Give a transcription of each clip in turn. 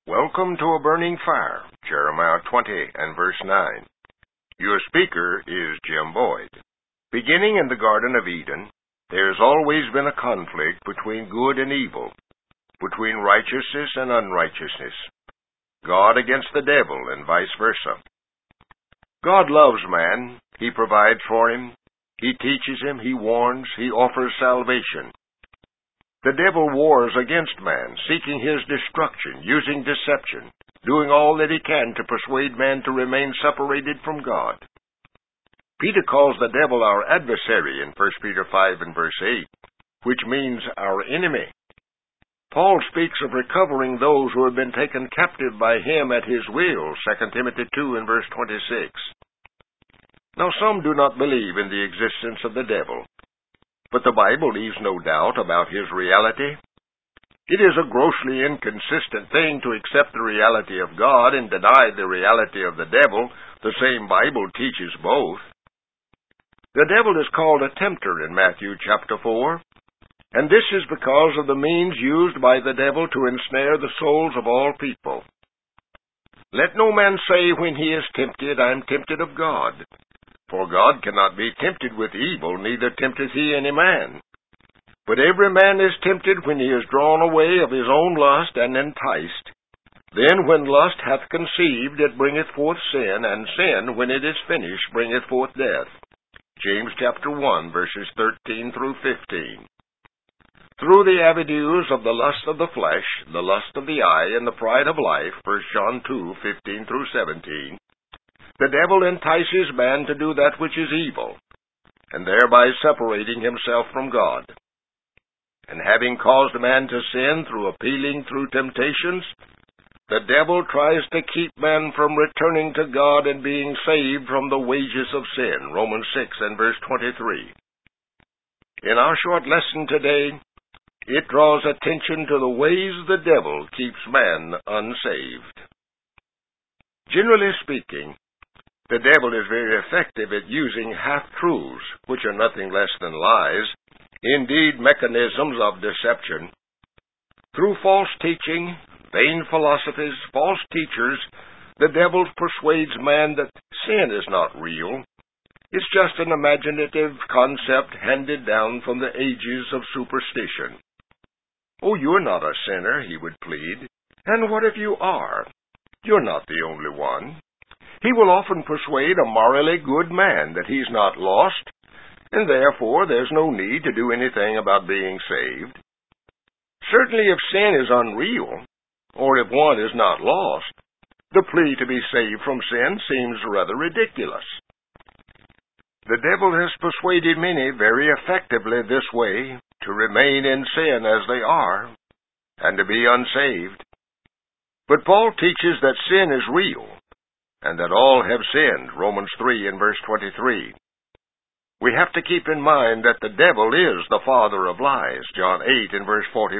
Welcome to a burning fire, Jeremiah 20 and verse 9. Your speaker is Jim Boyd. Beginning in the Garden of Eden, there's always been a conflict between good and evil, between righteousness and unrighteousness, God against the devil and vice versa. God loves man. He provides for him. He teaches him. He warns. He offers salvation. The devil wars against man, seeking his destruction, using deception, doing all that he can to persuade man to remain separated from God. Peter calls the devil our adversary in 1 Peter 5 and verse 8, which means our enemy. Paul speaks of recovering those who have been taken captive by him at his will, 2 Timothy 2 and verse 26. Now some do not believe in the existence of the devil, but the Bible leaves no doubt about his reality. It is a grossly inconsistent thing to accept the reality of God and deny the reality of the devil. The same Bible teaches both. The devil is called a tempter in Matthew chapter 4, and this is because of the means used by the devil to ensnare the souls of all people. Let no man say when he is tempted, I am tempted of God. For God cannot be tempted with evil, neither tempteth he any man. But every man is tempted when he is drawn away of his own lust and enticed. Then when lust hath conceived, it bringeth forth sin, and sin, when it is finished, bringeth forth death. James chapter 1, verses 13 through 15. Through the avenues of the lust of the flesh, the lust of the eye, and the pride of life, 1 John 2, 15 through 17, the devil entices man to do that which is evil, and thereby separating himself from God. And having caused man to sin through appealing through temptations, the devil tries to keep man from returning to God and being saved from the wages of sin, Romans 6 and verse 23. In our short lesson today, it draws attention to the ways the devil keeps man unsaved. Generally speaking, the devil is very effective at using half-truths, which are nothing less than lies, indeed mechanisms of deception. Through false teaching, vain philosophies, false teachers, the devil persuades man that sin is not real. It's just an imaginative concept handed down from the ages of superstition. Oh, you're not a sinner, he would plead. And what if you are? You're not the only one. He will often persuade a morally good man that he's not lost, and therefore there's no need to do anything about being saved. Certainly if sin is unreal, or if one is not lost, the plea to be saved from sin seems rather ridiculous. The devil has persuaded many very effectively this way to remain in sin as they are, and to be unsaved. But Paul teaches that sin is real, and that all have sinned, Romans 3 and verse 23. We have to keep in mind that the devil is the father of lies, John 8 and verse 44.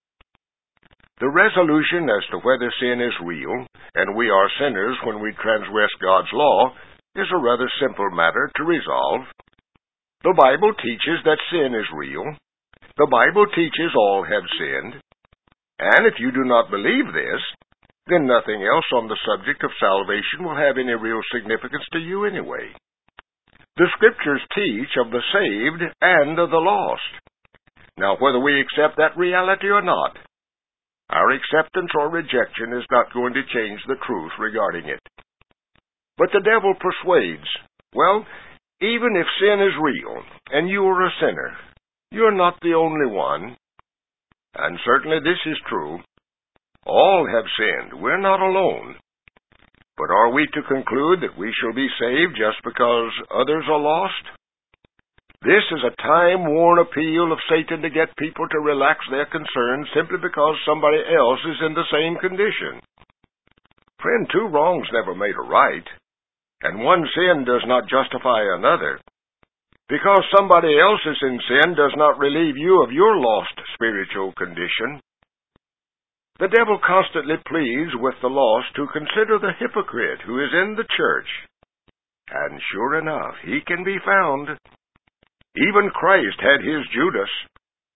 The resolution as to whether sin is real, and we are sinners when we transgress God's law, is a rather simple matter to resolve. The Bible teaches that sin is real. The Bible teaches all have sinned. And if you do not believe this, then nothing else on the subject of salvation will have any real significance to you anyway. The Scriptures teach of the saved and of the lost. Now, whether we accept that reality or not, our acceptance or rejection is not going to change the truth regarding it. But the devil persuades, well, even if sin is real, and you are a sinner, you're not the only one. And certainly this is true. All have sinned. We're not alone. But are we to conclude that we shall be saved just because others are lost? This is a time-worn appeal of Satan to get people to relax their concerns simply because somebody else is in the same condition. Friend, two wrongs never made a right, and one sin does not justify another. Because somebody else is in sin does not relieve you of your lost spiritual condition. The devil constantly pleads with the lost to consider the hypocrite who is in the church. And sure enough, he can be found. Even Christ had his Judas.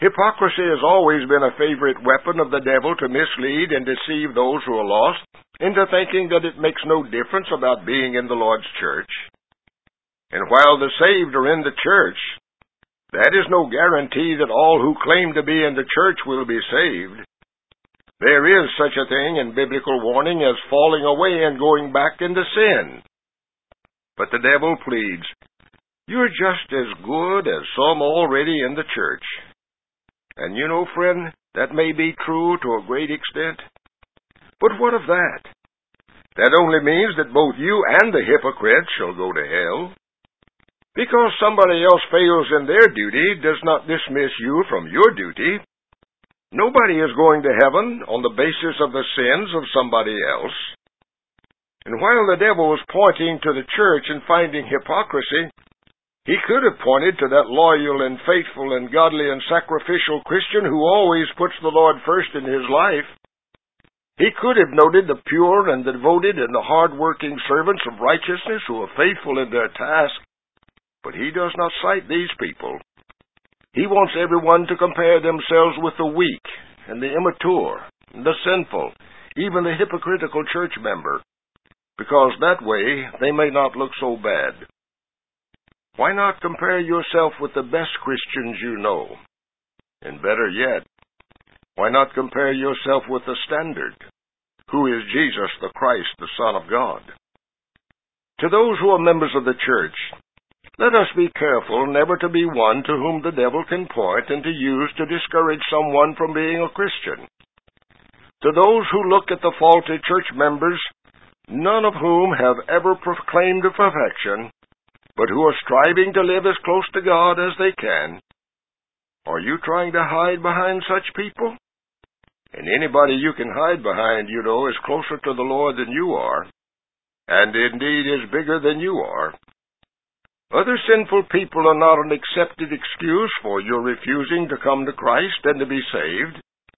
Hypocrisy has always been a favorite weapon of the devil to mislead and deceive those who are lost into thinking that it makes no difference about being in the Lord's church. And while the saved are in the church, that is no guarantee that all who claim to be in the church will be saved. There is such a thing in biblical warning as falling away and going back into sin. But the devil pleads, "You're just as good as some already in the church." And you know, friend, that may be true to a great extent. But what of that? That only means that both you and the hypocrite shall go to hell. Because somebody else fails in their duty does not dismiss you from your duty. Nobody is going to heaven on the basis of the sins of somebody else. And while the devil was pointing to the church and finding hypocrisy, he could have pointed to that loyal and faithful and godly and sacrificial Christian who always puts the Lord first in his life. He could have noted the pure and the devoted and the hard-working servants of righteousness who are faithful in their task. But he does not cite these people. He wants everyone to compare themselves with the weak and the immature and the sinful, even the hypocritical church member, because that way they may not look so bad. Why not compare yourself with the best Christians you know? And better yet, why not compare yourself with the standard, who is Jesus the Christ, the Son of God? To those who are members of the church, let us be careful never to be one to whom the devil can point and to use to discourage someone from being a Christian. To those who look at the faulty church members, none of whom have ever proclaimed perfection, but who are striving to live as close to God as they can, are you trying to hide behind such people? And anybody you can hide behind, you know, is closer to the Lord than you are, and indeed is bigger than you are. Other sinful people are not an accepted excuse for your refusing to come to Christ and to be saved.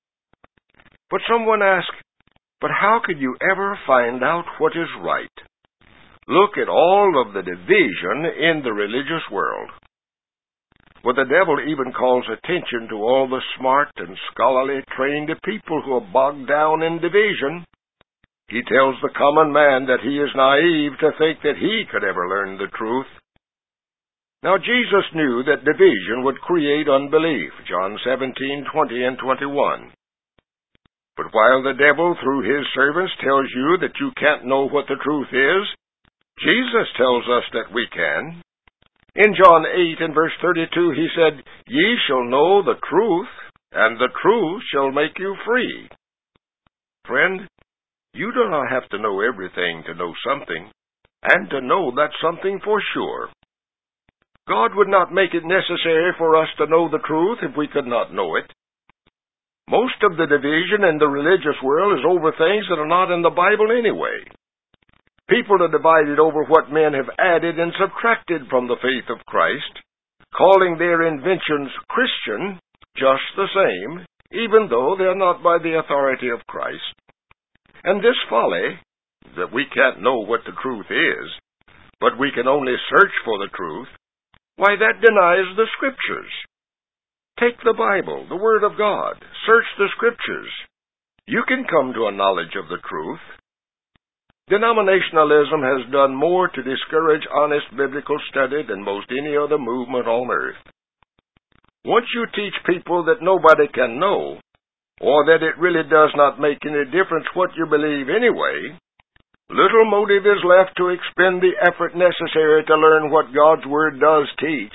But someone asks, but how could you ever find out what is right? Look at all of the division in the religious world. For the devil even calls attention to all the smart and scholarly trained people who are bogged down in division. He tells the common man that he is naive to think that he could ever learn the truth. Now Jesus knew that division would create unbelief, John 17:20 and 21. But while the devil, through his servants, tells you that you can't know what the truth is, Jesus tells us that we can. In John 8 and verse 32, he said, "Ye shall know the truth, and the truth shall make you free." Friend, you do not have to know everything to know something, and to know that something for sure. God would not make it necessary for us to know the truth if we could not know it. Most of the division in the religious world is over things that are not in the Bible anyway. People are divided over what men have added and subtracted from the faith of Christ, calling their inventions Christian just the same, even though they are not by the authority of Christ. And this folly, that we can't know what the truth is, but we can only search for the truth, why, that denies the Scriptures. Take the Bible, the Word of God. Search the Scriptures. You can come to a knowledge of the truth. Denominationalism has done more to discourage honest biblical study than most any other movement on earth. Once you teach people that nobody can know, or that it really does not make any difference what you believe anyway, little motive is left to expend the effort necessary to learn what God's Word does teach.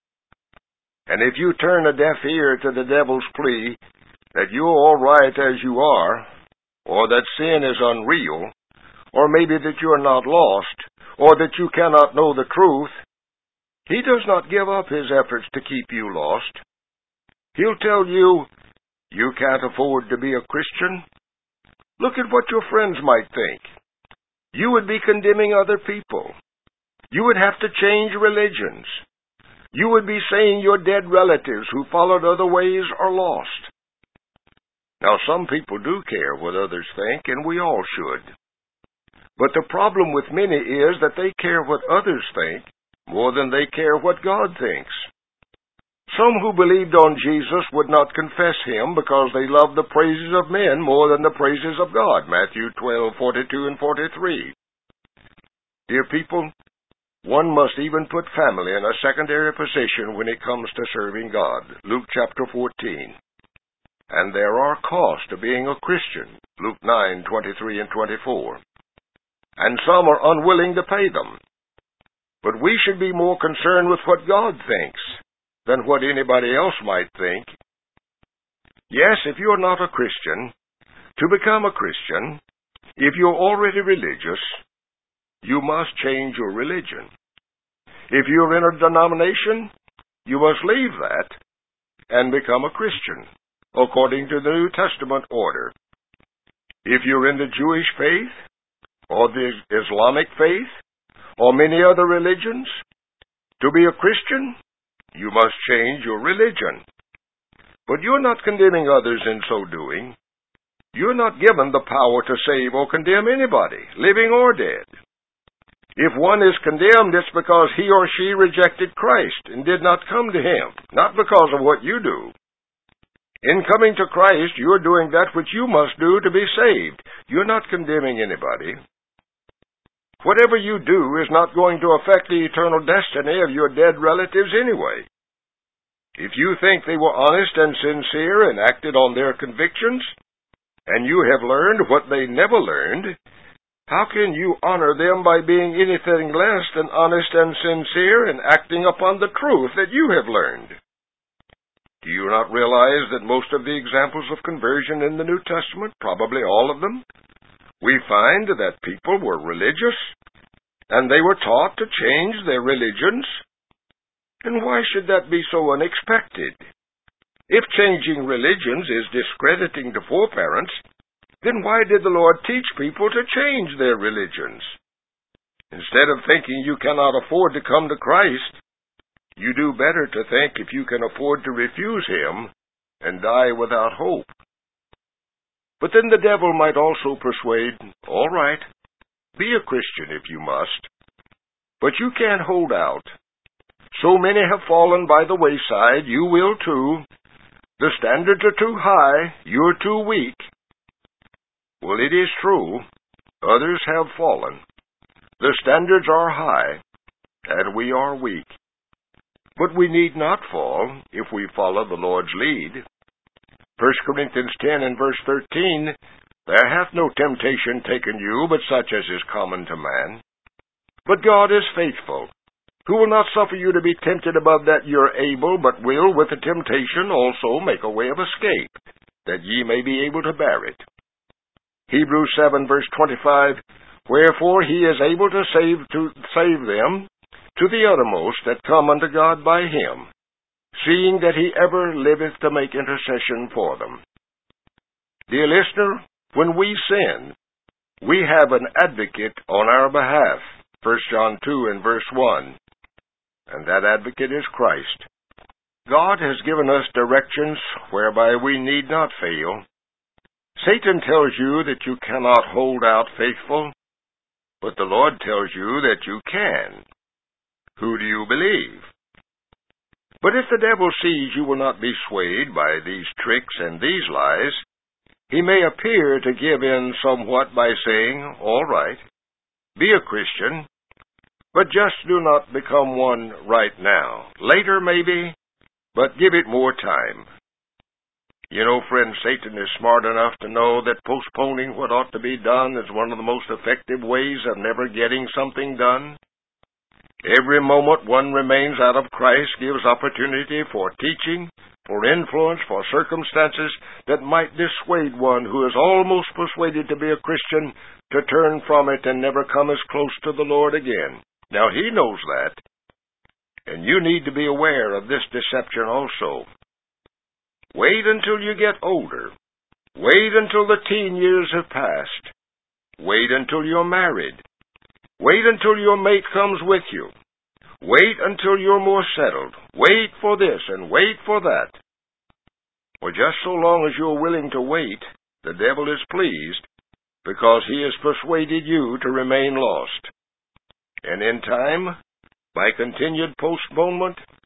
And if you turn a deaf ear to the devil's plea that you're all right as you are, or that sin is unreal, or maybe that you are not lost, or that you cannot know the truth, he does not give up his efforts to keep you lost. He'll tell you, you can't afford to be a Christian. Look at what your friends might think. You would be condemning other people. You would have to change religions. You would be saying your dead relatives who followed other ways are lost. Now, some people do care what others think, and we all should. But the problem with many is that they care what others think more than they care what God thinks. Some who believed on Jesus would not confess him because they loved the praises of men more than the praises of God. Matthew 12:42 and 43. Dear people, one must even put family in a secondary position when it comes to serving God. Luke chapter 14. And there are costs to being a Christian. Luke 9:23 and 24. And some are unwilling to pay them. But we should be more concerned with what God thinks than what anybody else might think. Yes, if you're not a Christian, to become a Christian, if you're already religious, you must change your religion. If you're in a denomination, you must leave that and become a Christian, according to the New Testament order. If you're in the Jewish faith, or the Islamic faith, or many other religions, to be a Christian, you must change your religion. But you're not condemning others in so doing. You're not given the power to save or condemn anybody, living or dead. If one is condemned, it's because he or she rejected Christ and did not come to him, not because of what you do. In coming to Christ, you're doing that which you must do to be saved. You're not condemning anybody. Whatever you do is not going to affect the eternal destiny of your dead relatives anyway. If you think they were honest and sincere and acted on their convictions, and you have learned what they never learned, how can you honor them by being anything less than honest and sincere and acting upon the truth that you have learned? Do you not realize that most of the examples of conversion in the New Testament, probably all of them, we find that people were religious, and they were taught to change their religions? And why should that be so unexpected? If changing religions is discrediting to foreparents, then why did the Lord teach people to change their religions? Instead of thinking you cannot afford to come to Christ, you do better to think if you can afford to refuse Him and die without hope. But then the devil might also persuade, all right, be a Christian if you must, but you can't hold out. So many have fallen by the wayside, you will too. The standards are too high, you're too weak. Well, it is true. Others have fallen. The standards are high, and we are weak. But we need not fall if we follow the Lord's lead. 1 Corinthians 10 and verse 13, there hath no temptation taken you, but such as is common to man. But God is faithful, who will not suffer you to be tempted above that ye are able, but will with the temptation also make a way of escape, that ye may be able to bear it. Hebrews 7 verse 25, wherefore he is able to save them to the uttermost that come unto God by him, seeing that he ever liveth to make intercession for them. Dear listener, when we sin, we have an advocate on our behalf, 1 John 2 and verse 1, and that advocate is Christ. God has given us directions whereby we need not fail. Satan tells you that you cannot hold out faithful, but the Lord tells you that you can. Who do you believe? But if the devil sees you will not be swayed by these tricks and these lies, he may appear to give in somewhat by saying, all right, be a Christian, but just do not become one right now. Later, maybe, but give it more time. You know, friend, Satan is smart enough to know that postponing what ought to be done is one of the most effective ways of never getting something done. Every moment one remains out of Christ gives opportunity for teaching, for influence, for circumstances that might dissuade one who is almost persuaded to be a Christian to turn from it and never come as close to the Lord again. Now, He knows that, and you need to be aware of this deception also. Wait until you get older. Wait until the teen years have passed. Wait until you're married. Wait until your mate comes with you. Wait until you're more settled. Wait for this and wait for that. Well, just so long as you're willing to wait, the devil is pleased because he has persuaded you to remain lost. And in time, by continued postponement,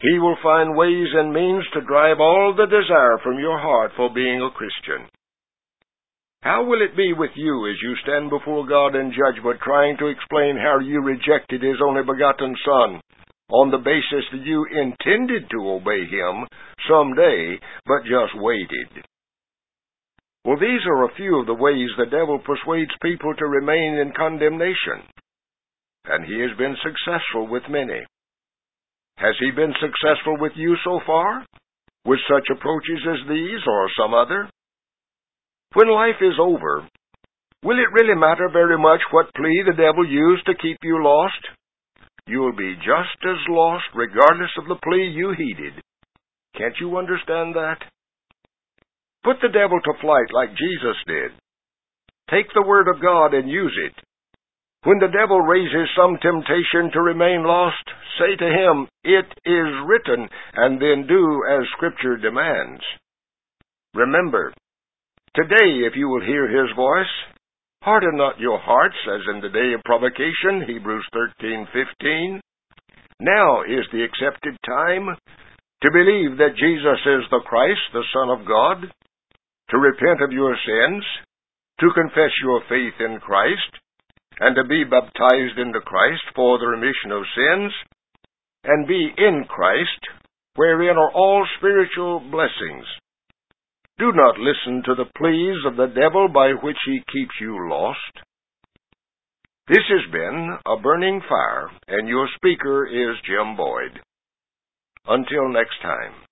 He will find ways and means to drive all the desire from your heart for being a Christian. How will it be with you as you stand before God in judgment trying to explain how you rejected His only begotten Son on the basis that you intended to obey Him someday, but just waited? Well, these are a few of the ways the devil persuades people to remain in condemnation, and he has been successful with many. Has he been successful with you so far, with such approaches as these or some other? When life is over, will it really matter very much what plea the devil used to keep you lost? You will be just as lost regardless of the plea you heeded. Can't you understand that? Put the devil to flight like Jesus did. Take the Word of God and use it. When the devil raises some temptation to remain lost, say to him, "It is written," and then do as Scripture demands. Remember, today if you will hear His voice, harden not your hearts as in the day of provocation, Hebrews 13:15. Now is the accepted time to believe that Jesus is the Christ, the Son of God, to repent of your sins, to confess your faith in Christ, and to be baptized into Christ for the remission of sins, and be in Christ, wherein are all spiritual blessings. Do not listen to the pleas of the devil by which he keeps you lost. This has been A Burning Fire, and your speaker is Jim Boyd. Until next time.